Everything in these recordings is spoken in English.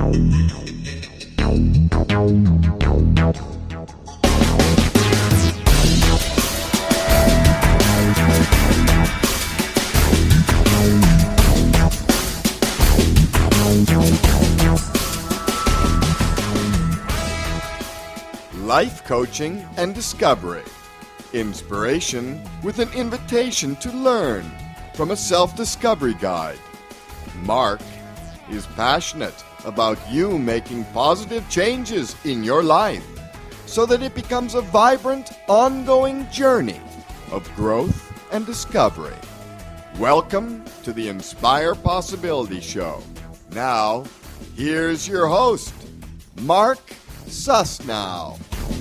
Life coaching and discovery. Inspiration with an invitation to learn from a self-discovery guide. Mark is passionate about you making positive changes in your life so that it becomes a vibrant, ongoing journey of growth and discovery. Welcome to the Inspire Possibility Show. Now, here's your host, Mark Susnow.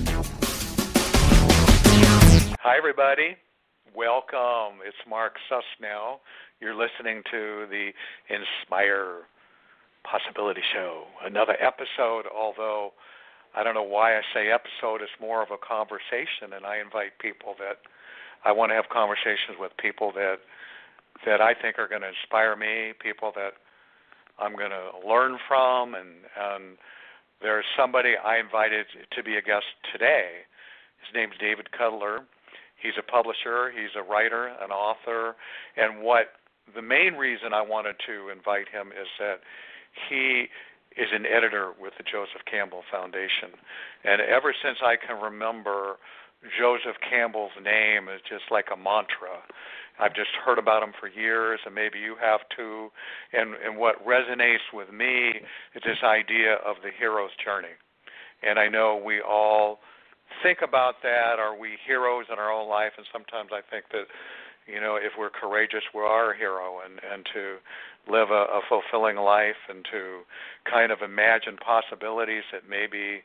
Hi, everybody. Welcome. It's Mark Susnow. You're listening to the Inspire Possibility Show. Another episode, although I don't know why I say episode. It's more of a conversation, and I invite people that I want to have conversations with, people that I think are going to inspire me, people that I'm going to learn from, and there's somebody I invited to be a guest today. His name's David Cutler. He's a publisher, he's a writer, an author, and the main reason I wanted to invite him is that he is an editor with the Joseph Campbell Foundation. And ever since I can remember, Joseph Campbell's name is just like a mantra. I've just heard about him for years, and maybe you have too. And what resonates with me is this idea of the hero's journey. And I know we all think about that. Are we heroes in our own life? And sometimes I think that, if we're courageous, we are a hero, and to live a fulfilling life and to kind of imagine possibilities that maybe,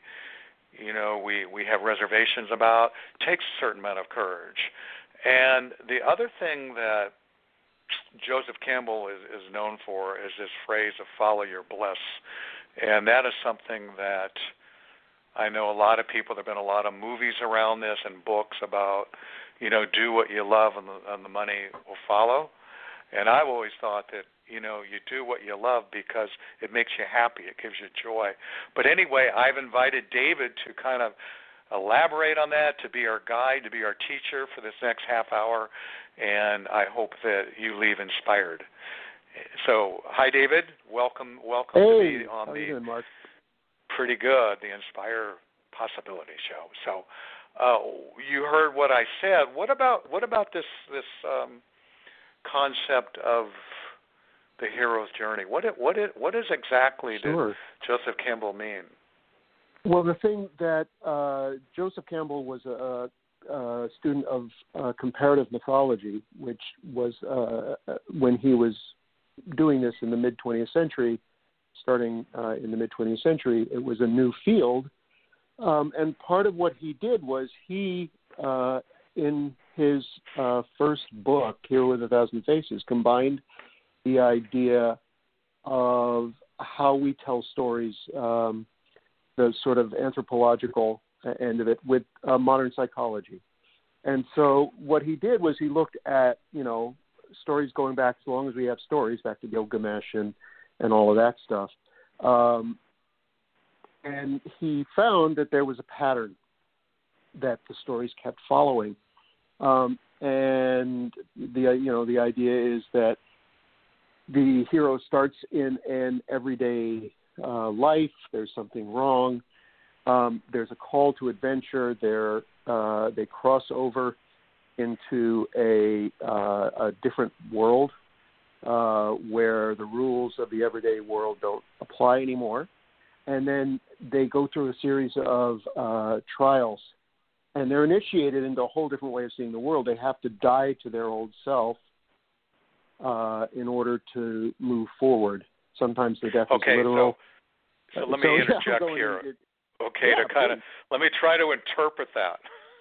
we have reservations about takes a certain amount of courage. And the other thing that Joseph Campbell is known for is this phrase of follow your bliss. And that is something that I know a lot of people, there have been a lot of movies around this and books about, do what you love and the money will follow. And I've always thought that, you do what you love because it makes you happy, it gives you joy. But anyway, I've invited David to kind of elaborate on that, to be our guide, to be our teacher for this next half hour, and I hope that you leave inspired. So, hi, David. Welcome hey, to be on how you doing, Mark? Pretty good, the Inspire Possibility Show. So, you heard what I said. What about this concept of the hero's journey? What is exactly Sure. did Joseph Campbell mean? Well, the thing that Joseph Campbell was a student of comparative mythology, which was when he was doing this in the mid-20th century. Starting in the mid-20th century, it was a new field. And part of what he did was he, in his first book, Hero with a Thousand Faces, combined the idea of how we tell stories, the sort of anthropological end of it, with modern psychology. And so what he did was he looked at, stories going back as long as we have stories, back to Gilgamesh and all of that stuff. And he found that there was a pattern that the stories kept following. And the idea is that the hero starts in an everyday life. There's something wrong. There's a call to adventure. They cross over into a different world where the rules of the everyday world don't apply anymore. And then they go through a series of trials, and they're initiated into a whole different way of seeing the world. They have to die to their old self in order to move forward. Sometimes the death is literal. So let me interject here. Let me try to interpret that.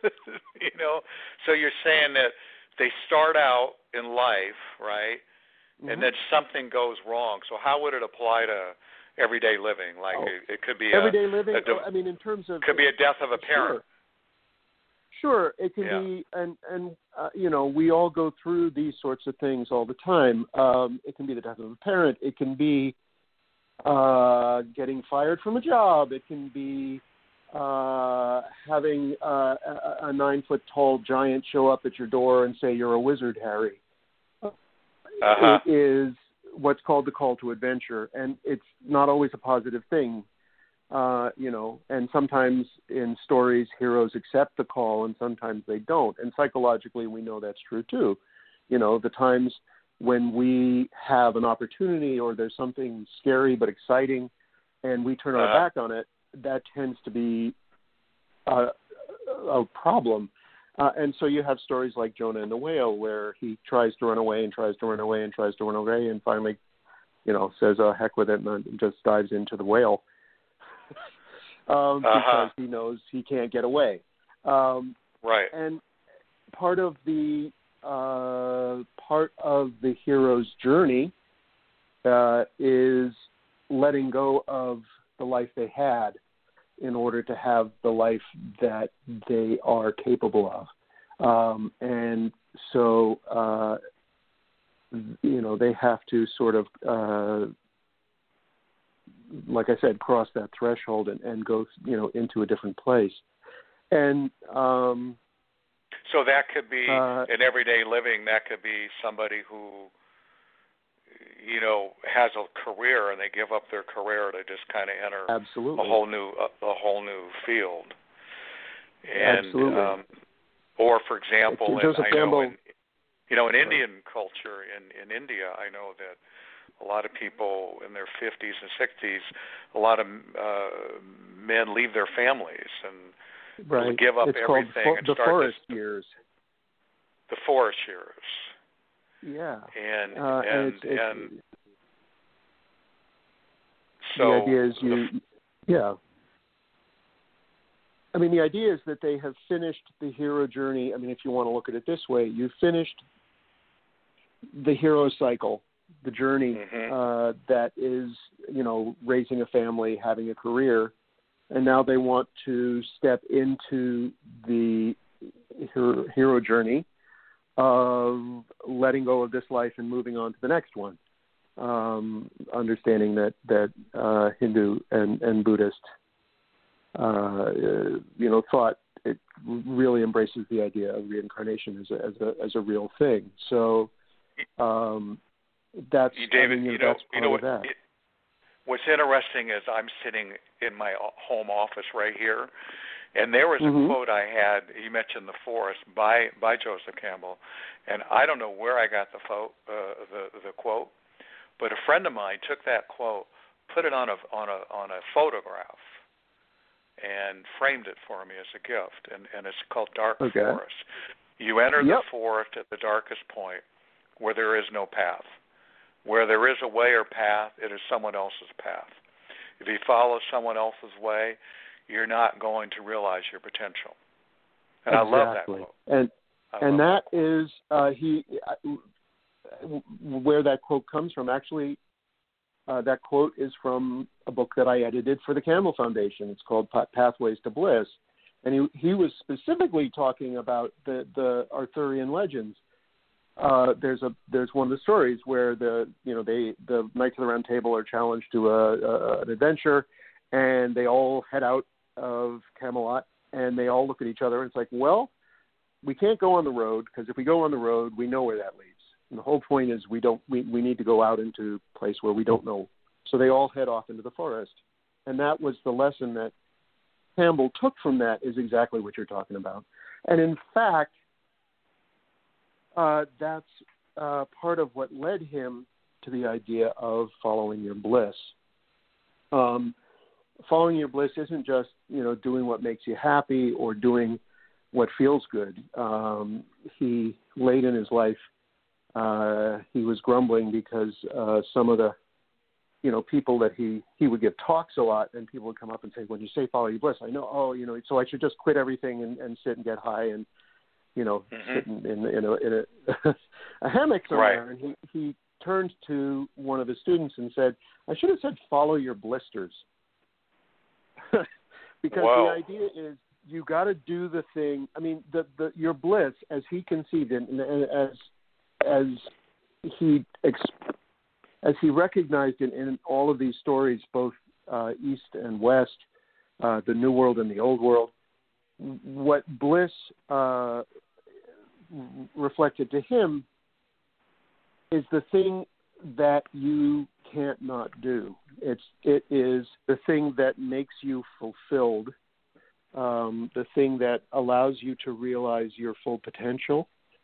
So you're saying that they start out in life, right? Mm-hmm. And then something goes wrong. So how would it apply to everyday living? Like it could be everyday living. In terms of could be a death of a parent. Sure, it can be, and we all go through these sorts of things all the time. It can be the death of a parent. It can be getting fired from a job. It can be having a 9-foot-tall giant show up at your door and say you're a wizard, Harry. It is what's called the call to adventure, and it's not always a positive thing, and sometimes in stories heroes accept the call and sometimes they don't, and psychologically we know that's true too. The times when we have an opportunity or there's something scary but exciting and we turn our back on it, that tends to be a problem. And so you have stories like Jonah and the Whale, where he tries to run away and tries to run away and tries to run away and finally, says, oh, heck with it, and just dives into the whale because he knows he can't get away. Right. And part of the hero's journey is letting go of the life they had in order to have the life that they are capable of. And so, they have to sort of, like I said, cross that threshold and go, into a different place. And so that could be in everyday living. That could be somebody who, has a career and they give up their career to just kind of enter absolutely a whole new field. And, absolutely. Or for example, in Indian culture in India, I know that a lot of people in their 50s and 60s, a lot of men leave their families and right. give up it's everything and the start forest years. The forest years. Yeah. And so the idea is the idea is that they have finished the hero journey. I mean, if you want to look at it this way, you've finished the hero cycle, the journey that is, raising a family, having a career, and now they want to step into the hero journey of letting go of this life and moving on to the next one. Understanding that Hindu and Buddhist, thought it really embraces the idea of reincarnation as a real thing. So that's David. that's part of that. What's interesting is I'm sitting in my home office right here, and there was a quote I had. You mentioned the forest by Joseph Campbell, and I don't know where I got the quote, but a friend of mine took that quote, put it on a photograph, and framed it for me as a gift, and it's called Dark Forest. You enter the forest at the darkest point, where there is no path. Where there is a way or path, it is someone else's path. If you follow someone else's way, you're not going to realize your potential. And I love that quote. And that is where that quote comes from. Actually, that quote is from a book that I edited for the Campbell Foundation. It's called Pathways to Bliss. And he was specifically talking about the Arthurian legends. There's one of the stories where the Knights of the Round Table are challenged to an adventure, and they all head out of Camelot, and they all look at each other, and it's like, well, we can't go on the road, because if we go on the road, we know where that leads. And the whole point is we need to go out into a place where we don't know. So they all head off into the forest. And that was the lesson that Campbell took from that, is exactly what you're talking about. And in fact, that's part of what led him to the idea of following your bliss. Following your bliss isn't just, doing what makes you happy or doing what feels good. He, late in his life, he was grumbling because some of the, people that he would give talks a lot, and people would come up and say, when you say follow your bliss, I know, so I should just quit everything and sit and get high and, sit in a hammock somewhere. Right. And he turned to one of his students and said, I should have said follow your blisters. Because the idea is you got to do the thing. I mean, your bliss, as he conceived it, and as he as he recognized in all of these stories, both East and West, the New World and the Old World, what bliss reflected to him is the thing that you can't not do. It is the thing that makes you fulfilled, the thing that allows you to realize your full potential.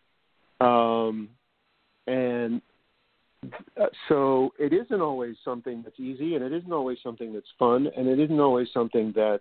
And so it isn't always something that's easy, and it isn't always something that's fun, and it isn't always something that's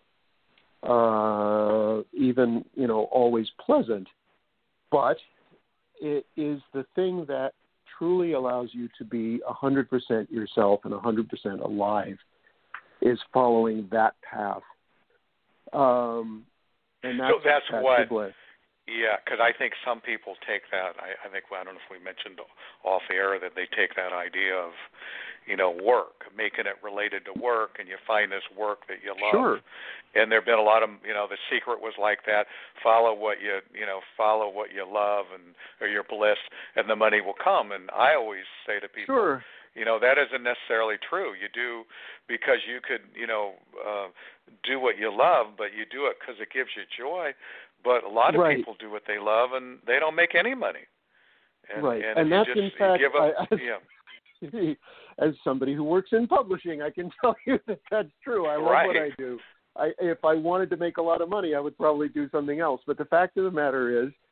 even, always pleasant. But it is the thing that truly allows you to be 100% yourself and 100% alive, is following that path. And that's what. The bliss. Yeah, because I think some people take that. I don't know if we mentioned off air that they take that idea of, work, making it related to work, and you find this work that you love. Sure. And there've been a lot of, The Secret was like that. Follow what you love, or your bliss, and the money will come. And I always say to people, sure. That isn't necessarily true. You do because you could, do what you love, but you do it because it gives you joy. But a lot of right. people do what they love, and they don't make any money. Right, and that's in fact, yeah. As somebody who works in publishing, I can tell you that that's true. I love what I do. If I wanted to make a lot of money, I would probably do something else. But the fact of the matter is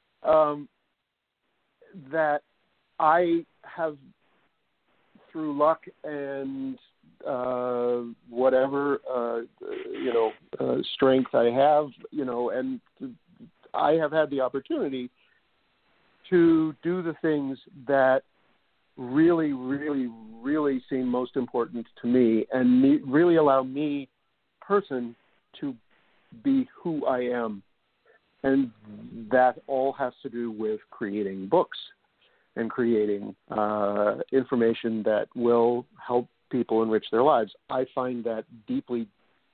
that I have, through luck and whatever strength I have, and I have had the opportunity to do the things that really, really, really seem most important to me, and really allow me, person, to be who I am. And that all has to do with creating books and creating information that will help people enrich their lives. I find that deeply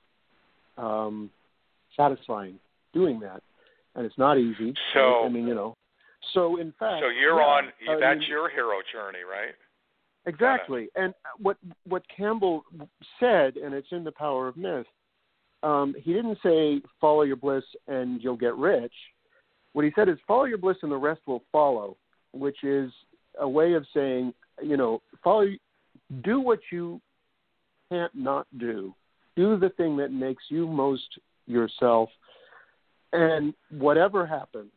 satisfying doing that, and it's not easy. So, So in fact, so you're that's your hero journey, right? Exactly. And what Campbell said, and it's in The Power of Myth, he didn't say follow your bliss and you'll get rich. What he said is follow your bliss and the rest will follow, which is a way of saying, do what you can't not do. Do the thing that makes you most yourself, and whatever happens,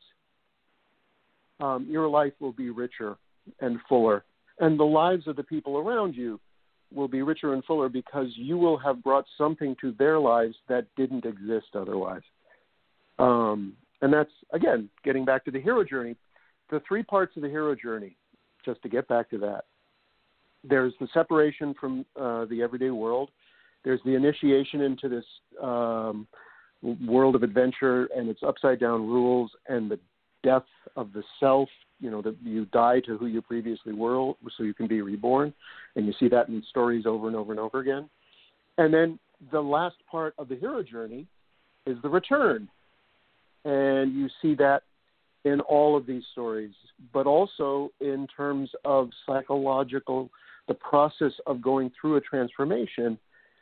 your life will be richer and fuller, and the lives of the people around you will be richer and fuller because you will have brought something to their lives that didn't exist otherwise. And that's, again, getting back to the hero journey. The three parts of the hero journey, just to get back to that, there's the separation from the everyday world. There's the initiation into this world of adventure and its upside-down rules and the death of the self, that you die to who you previously were so you can be reborn. And you see that in stories over and over and over again. And then the last part of the hero journey is the return. And you see that in all of these stories, but also in terms of psychological, the process of going through a transformation.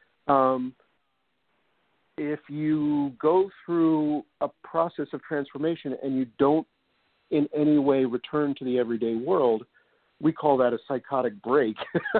If you go through a process of transformation and you don't in any way return to the everyday world, we call that a psychotic break.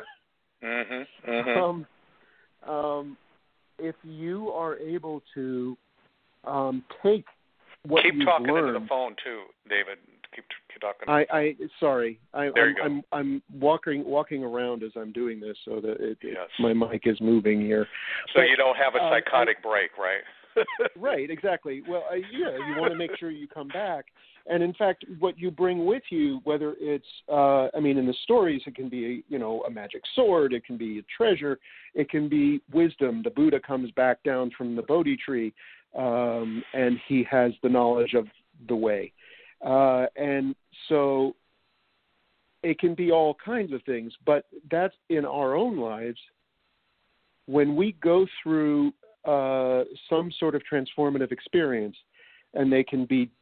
If you are able to take what keep you've talking learned, into the phone too, David. Keep talking. Sorry. There you go. I'm walking around as I'm doing this, so that my mic is moving here. So you don't have a psychotic break, right? Right, exactly. Well, you want to make sure you come back. And in fact, what you bring with you, whether it's, in the stories, it can be, a magic sword, it can be a treasure, it can be wisdom. The Buddha comes back down from the Bodhi tree, and he has the knowledge of the way. And so it can be all kinds of things, but that's in our own lives. When we go through some sort of transformative experience, and they can be,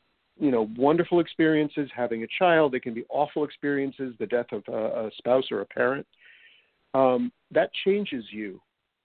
wonderful experiences, having a child, they can be awful experiences, the death of a spouse or a parent, that changes you.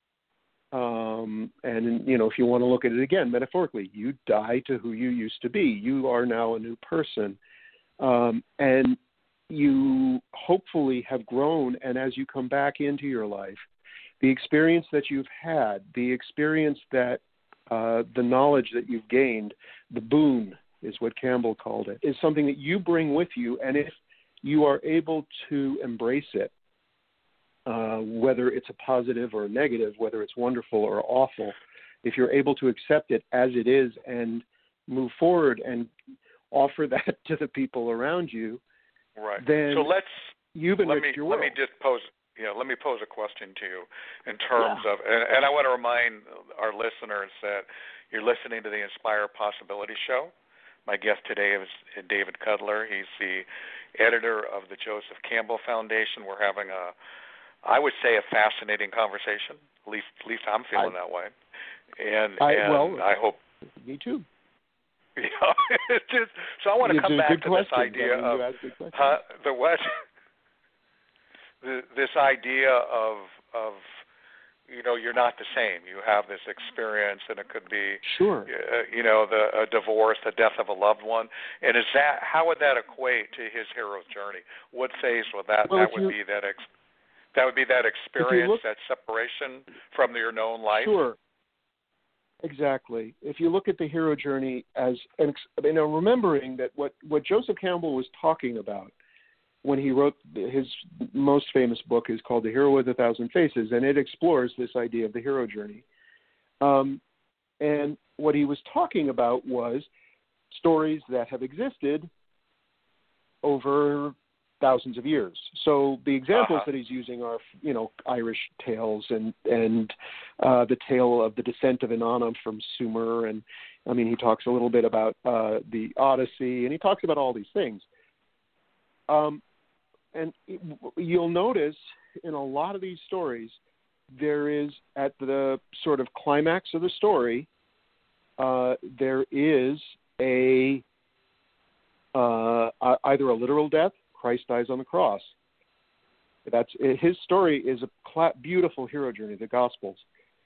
And, you know, if you want to look at it again, metaphorically, you die to who you used to be. You are now a new person. And you hopefully have grown. And as you come back into your life, the experience that you've had, the experience that the knowledge that you've gained, the boon is what Campbell called it, is something that you bring with you. And if you are able to embrace it, whether it's a positive or a negative, whether it's wonderful or awful, if you're able to accept it as it is and move forward and offer that to the people around you, right. then so you've enriched your world. Let me just pose a question to you in terms of, and I want to remind our listeners that you're listening to the Inspire Possibility Show. My guest today is David Cudler. He's the editor of the Joseph Campbell Foundation. We're having I would say, a fascinating conversation. At least I'm feeling that way. And I hope. Me too. You know, so I want to come back to this idea of this idea of you know, you're not the same. You have this experience, and it could be you know, a divorce, the death of a loved one. And how would that equate to his hero's journey? What phase would that? Well, that would be that experience, that separation from your known life. Sure. Exactly. If you look at the hero journey as, remembering that what Joseph Campbell was talking about when he wrote his most famous book is called The Hero with 1,000 Faces, and it explores this idea of the hero journey. And what he was talking about was stories that have existed over thousands of years. So the examples that he's using are, you know, Irish tales and the tale of the descent of Inanna from Sumer. And I mean, he talks a little bit about the Odyssey, and he talks about all these things. And you'll notice in a lot of these stories, there is at the sort of climax of the story, there is either a literal death. Christ dies on the cross. That's his story is a beautiful hero journey, the Gospels,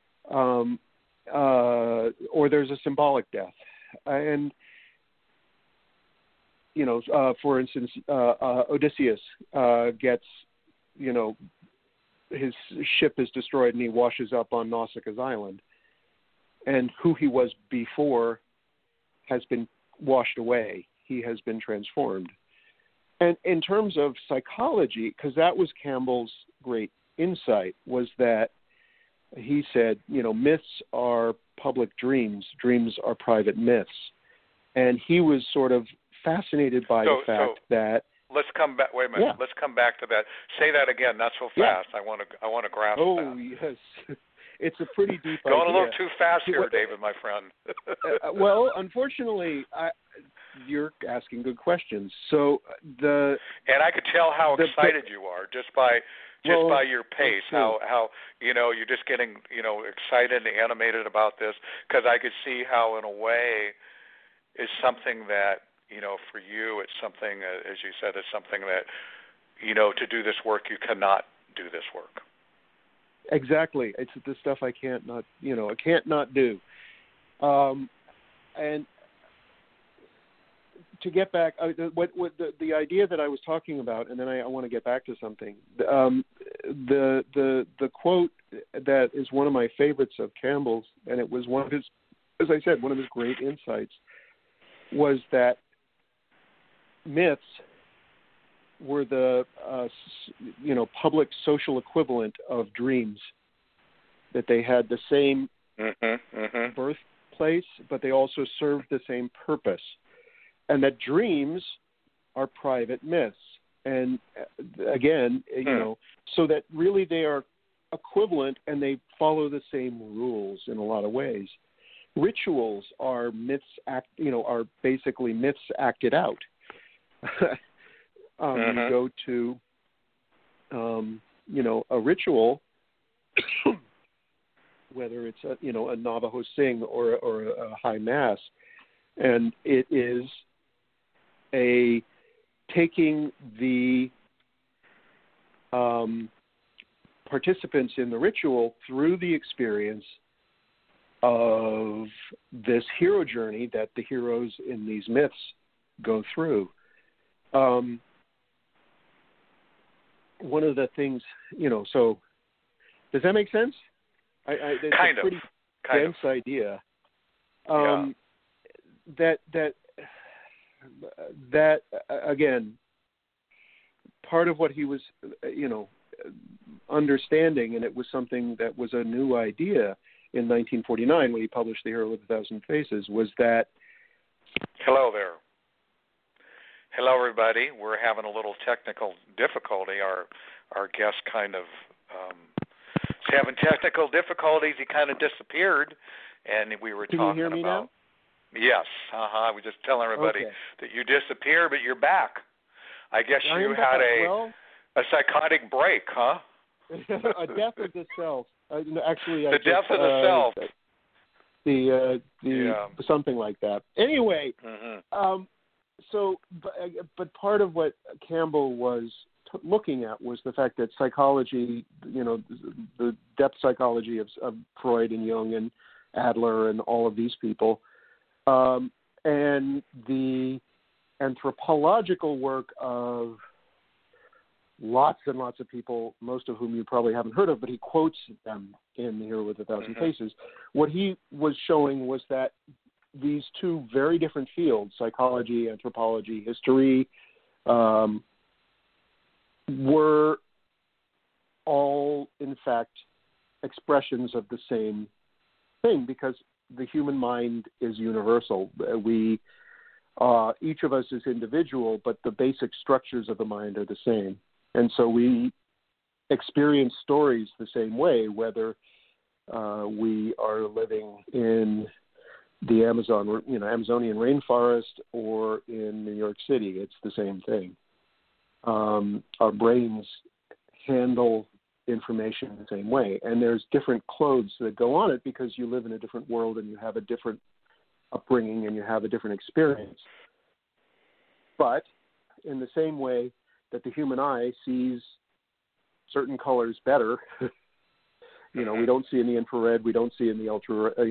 or there's a symbolic death, and you know, for instance, Odysseus gets, you know, his ship is destroyed and he washes up on Nausicaa's island, and who he was before has been washed away. He has been transformed. And in terms of psychology, because that was Campbell's great insight, was that he said, you know, myths are public dreams. Dreams are private myths. And he was sort of fascinated by the fact that... Let's come back. Wait a minute. Yeah. Let's come back to that. Say that again. Not so fast. Yeah. I want to grasp that. Oh, yes. It's a pretty deep Going idea. A little too fast here, David, my friend. Well, unfortunately, you're asking good questions. So and I could tell how excited you are just by your pace. How you know, you're just getting, you know, excited and animated about this, because I could see how in a way is something that, you know, for you it's something, as you said, it's something that, you know, to do this work you cannot do this work. Exactly. It's the stuff I can't not do. And to get back, the idea that I was talking about, and then I want to get back to something. The quote that is one of my favorites of Campbell's, and it was one of his, as I said, one of his great insights, was that myths were the public social equivalent of dreams. That they had the same birthplace, but they also served the same purpose. And that dreams are private myths. And again, you know, so that really they are equivalent and they follow the same rules in a lot of ways. Rituals are myths are basically myths acted out. You go to, a ritual, whether it's a Navajo sing or a high mass, and it is taking the participants in the ritual through the experience of this hero journey that the heroes in these myths go through. One of the things, so does that make sense? It's a pretty dense idea. That again, part of what he was, understanding, and it was something that was a new idea in 1949 when he published The Hero with 1,000 Faces, was that... Hello there. Hello, everybody. We're having a little technical difficulty. Our guest kind of is having technical difficulties. He kind of disappeared, and we were talking about... Can you hear me now? Yes. I was just telling everybody that you disappeared, but you're back. I guess you had a psychotic break, huh? A death of the self. Actually, the death of the self. Something like that. Anyway, but part of what Campbell was looking at was the fact that psychology, the depth psychology of Freud and Jung and Adler and all of these people, and the anthropological work of lots and lots of people, most of whom you probably haven't heard of, but he quotes them in The Hero with 1,000 Faces. What he was showing was that these two very different fields, psychology, anthropology, history, were all, in fact, expressions of the same thing, because the human mind is universal. We, each of us is individual, but the basic structures of the mind are the same. And so we experience stories the same way, whether we are living in the Amazonian rainforest or in New York City. It's the same thing. Our brains handle information the same way, and there's different clothes that go on it because you live in a different world and you have a different upbringing and you have a different experience. But in the same way that the human eye sees certain colors better, we don't see in the infrared, we don't see in the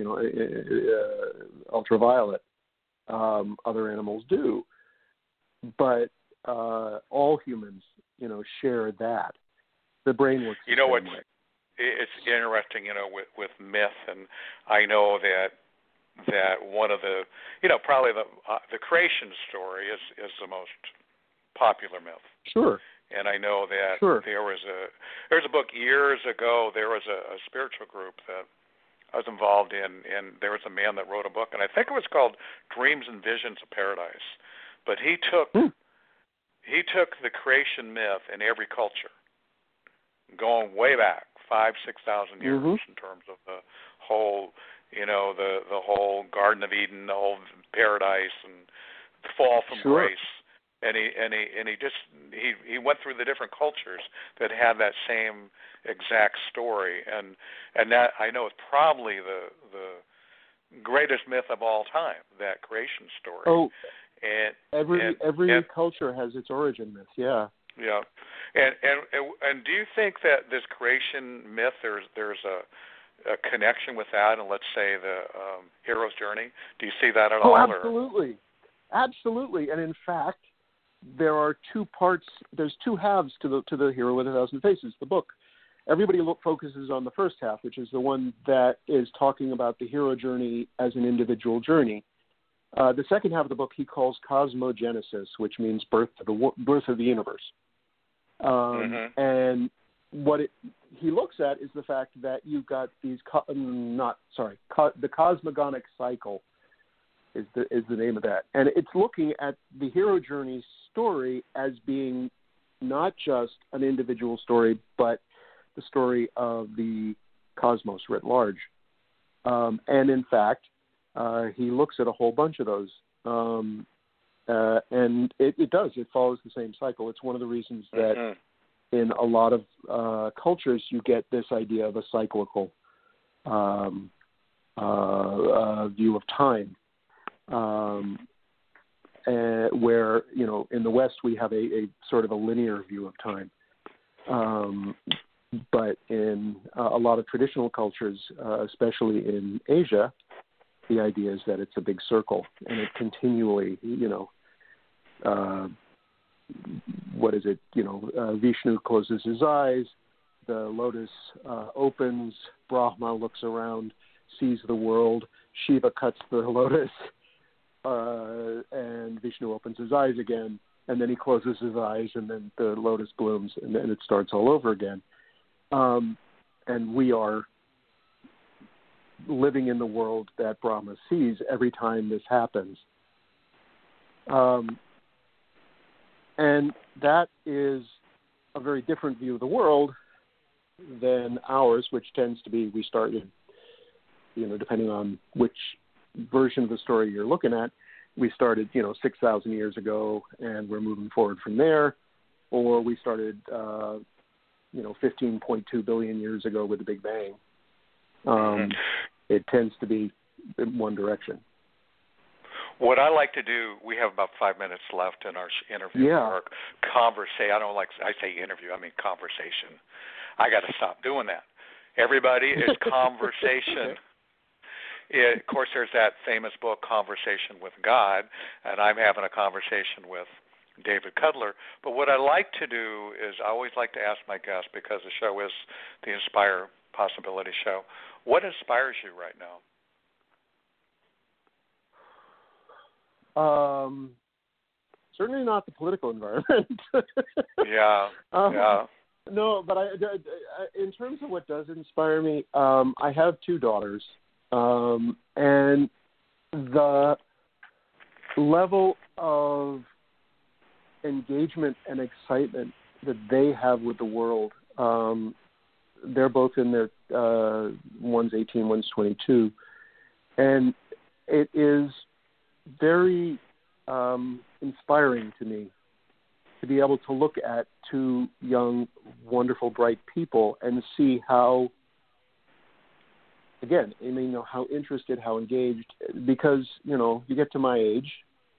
ultraviolet. Other animals do, but all humans, share that. The brain works the same way. It's interesting, with myth, and I know that one of the, probably the creation story is the most popular myth. Sure. And I know that there was a book years ago. There was a spiritual group that I was involved in, and there was a man that wrote a book, and I think it was called Dreams and Visions of Paradise. But he took the creation myth in every culture, going way back 5,000-6,000 years in terms of the whole, the whole Garden of Eden, the whole paradise, and the fall from grace. And he went through the different cultures that had that same exact story, and that I know is probably the greatest myth of all time, that creation story. Oh, every culture has its origin myth. Yeah. Yeah, and do you think that this creation myth there's a connection with that, and let's say the hero's journey? Do you see that at all? Oh, absolutely. And in fact, there are two parts. There's two halves to the Hero with 1,000 Faces, the book. Everybody focuses on the first half, which is the one that is talking about the hero journey as an individual journey. The second half of the book he calls cosmogenesis, which means birth of the universe. And what he looks at is the fact that you've got these the cosmogonic cycle is the name of that, and it's looking at the hero journey story as being not just an individual story, but the story of the cosmos writ large. And in fact, he looks at a whole bunch of those, and it follows the same cycle. It's one of the reasons that in a lot of cultures you get this idea of a cyclical view of time, where in the West we have a sort of a linear view of time. But in a lot of traditional cultures, especially in Asia, the idea is that it's a big circle, and it continually, Vishnu closes his eyes, the lotus opens, Brahma looks around, sees the world, Shiva cuts the lotus, and Vishnu opens his eyes again, and then he closes his eyes, and then the lotus blooms, and then it starts all over again. And we are living in the world that Brahma sees every time this happens. And that is a very different view of the world than ours, which tends to be we started, depending on which version of the story you're looking at, we started, 6,000 years ago, and we're moving forward from there, or we started, 15.2 billion years ago with the Big Bang. It tends to be in one direction. What I like to do, we have about 5 minutes left in our interview, or conversation. I say interview, I mean conversation. I got to stop doing that. Everybody, it's conversation. Of course, there's that famous book, Conversation with God, and I'm having a conversation with David Cudler. But what I like to do is I always like to ask my guests, because the show is the Inspire Possibility Show, what inspires you right now? Certainly not the political environment. Yeah. No, but in terms of what does inspire me, I have two daughters, and the level of engagement and excitement that they have with the world. They're both in their, one's 18, one's 22, and it is very inspiring to me to be able to look at two young, wonderful, bright people and see how, again, how interested, how engaged, because, you get to my age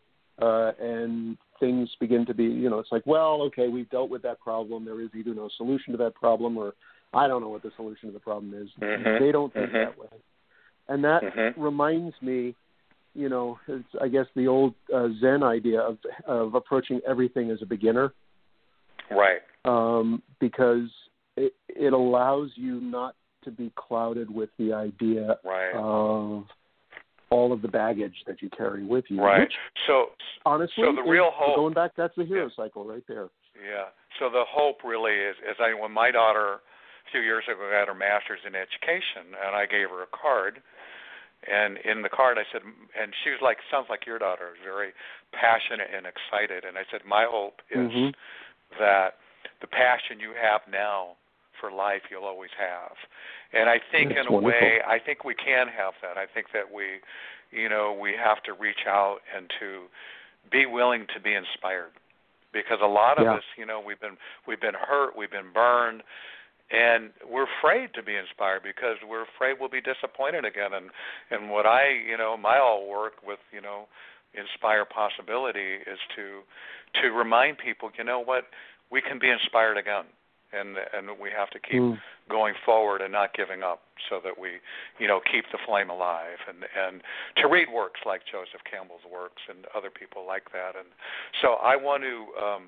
and things begin to be, it's like, well, okay, we've dealt with that problem. There is either no solution to that problem, or I don't know what the solution to the problem is. They don't think that way. And that reminds me, it's, I guess, the old Zen idea of approaching everything as a beginner. Right. Because it allows you not to be clouded with the idea of all of the baggage that you carry with you. Right. Which, honestly, the real hope, going back, that's the hero cycle right there. Yeah. So the hope really is when my daughter, a few years ago, got her master's in education, and I gave her a card. And in the card I said, and she was like, sounds like your daughter, very passionate and excited. And I said, my hope is that the passion you have now for life you'll always have. And I think in a way, I think we can have that. I think that we have to reach out and to be willing to be inspired. Because a lot of us, we've been hurt, we've been burned, and we're afraid to be inspired because we're afraid we'll be disappointed again. And what my all work with, Inspire Possibility is to remind people, what, we can be inspired again. And we have to keep going forward and not giving up so that we, keep the flame alive. And to read works like Joseph Campbell's works and other people like that. And so I want to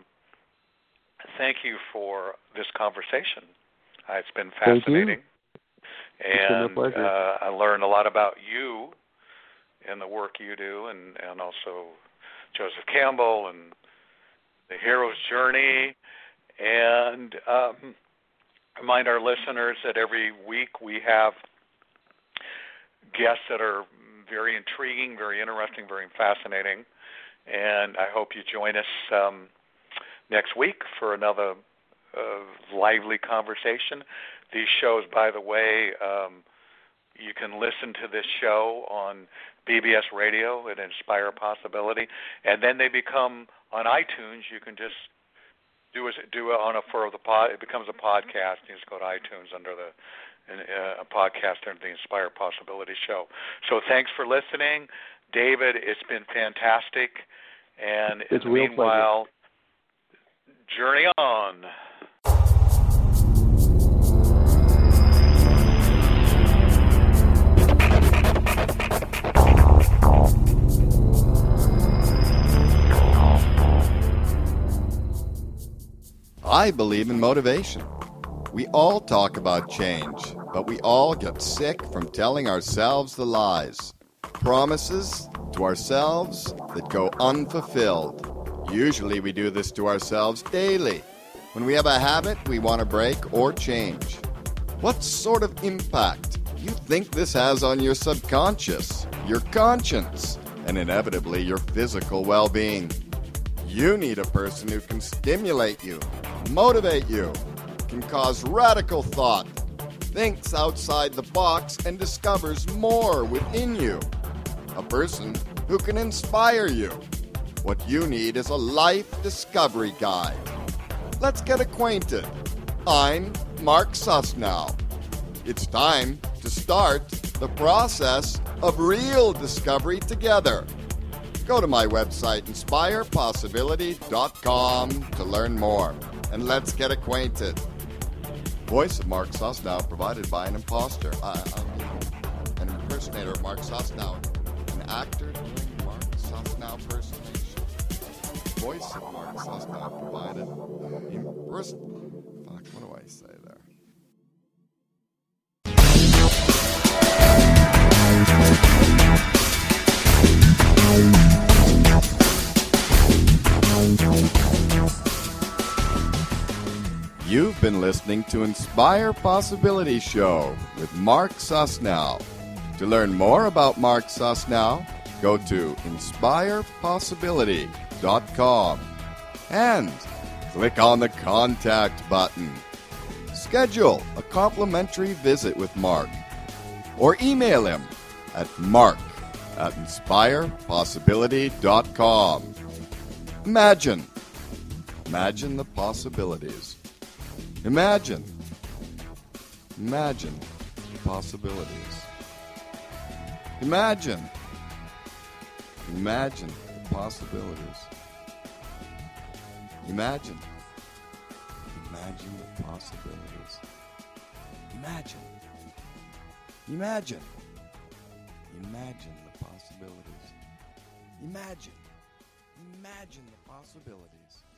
thank you for this conversation. It's been fascinating. And I learned a lot about you and the work you do, and also Joseph Campbell and the hero's journey. And remind our listeners that every week we have guests that are very intriguing, very interesting, very fascinating. And I hope you join us next week for another lively conversation. These shows, by the way, you can listen to this show on BBS Radio at Inspire Possibility, and then they become on iTunes. You can just do it on it becomes a podcast. You just go to iTunes under a podcast under the Inspire Possibility Show. So thanks for listening, David. It's been fantastic, and in the meanwhile, journey on. I believe in motivation. We all talk about change, but we all get sick from telling ourselves the lies. Promises to ourselves that go unfulfilled. Usually we do this to ourselves daily. When we have a habit we want to break or change. What sort of impact do you think this has on your subconscious, your conscience, and inevitably your physical well-being? You need a person who can stimulate you, motivate you, can cause radical thought, thinks outside the box and discovers more within you. A person who can inspire you. What you need is a life discovery guide. Let's get acquainted. I'm Mark Susnow. It's time to start the process of real discovery together. Go to my website, inspirepossibility.com, to learn more. And let's get acquainted. Voice of Mark Susnow provided by an imposter. I'm an impersonator of Mark Susnow. An actor doing Mark Susnow impersonation. Voice of Mark Susnow provided. Fuck, what do I say there? You've been listening to Inspire Possibility Show with Mark Susnow. To learn more about Mark Susnow, go to inspirepossibility.com and click on the contact button. Schedule a complimentary visit with Mark or email him at mark@inspirepossibility.com. Imagine the possibilities. Imagine the possibilities. Imagine the possibilities. Imagine the possibilities. Imagine the possibilities. Imagine the possibilities.